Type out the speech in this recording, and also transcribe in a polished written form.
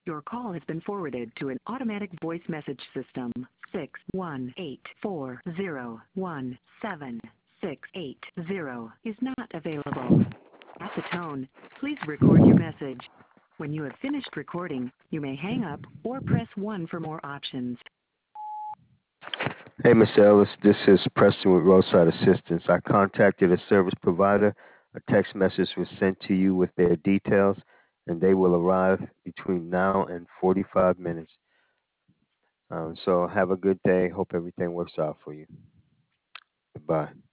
Your call has been forwarded to an automatic voice message system. 618401760 is not available. At the tone, please record your message. When you have finished recording, you may hang up or press 1 for more options. Hey, Mr. Ellis, this is Preston with Roadside Assistance. I contacted a service provider. A text message was sent to you with their details, and they will arrive between now and 45 minutes. So have a good day. Hope everything works out for you. Goodbye.